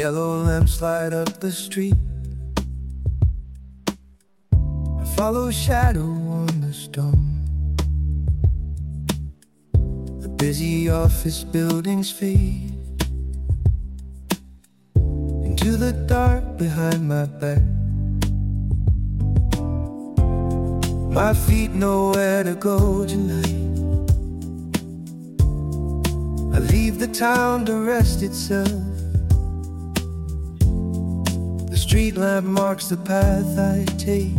Yellow lamps light up the street. I follow shadow on the stone. The busy office buildings fade into the dark behind my back. My feet know where to go tonight. I leave the town to rest itself. The street lamp marks the path I take.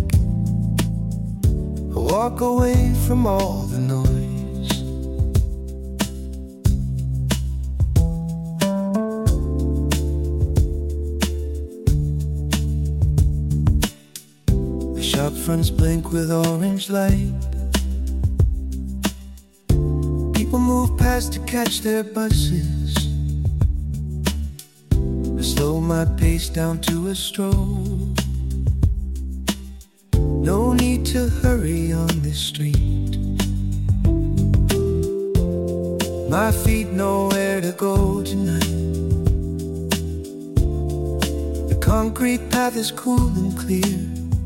I walk away from all the noise. The shop fronts blink with orange light. People move past to catch their buses. I slow my pace down to a stroll. No need to hurry on this street. My feet know where to go tonight. The concrete path is cool and clear.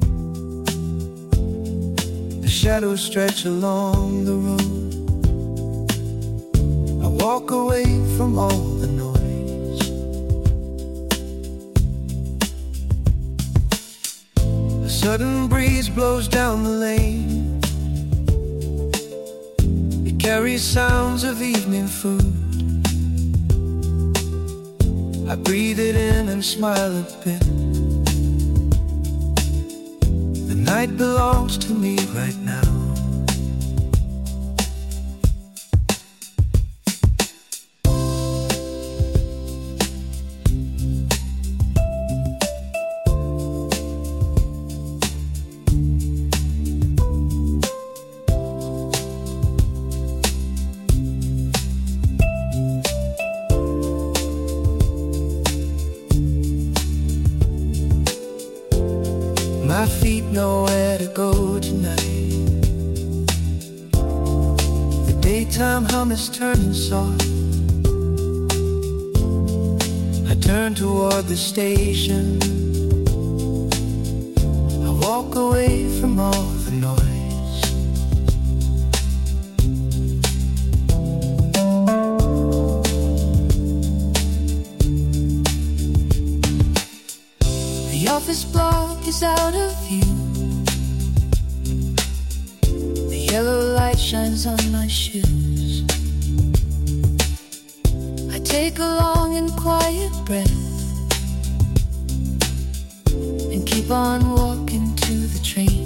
The shadows stretch along the road. I walk away from all the noise. A sudden breeze blows down the lane. It carries sounds of evening food. I breathe it in and smile a bit. The night belongs to me right now. My feet know where to go tonight. The daytime hum is turning soft. I turn toward the station. I walk away from all the noise. The office block is out of view. The yellow light shines on my shoes. I take a long and quiet breath and keep on walking to the train.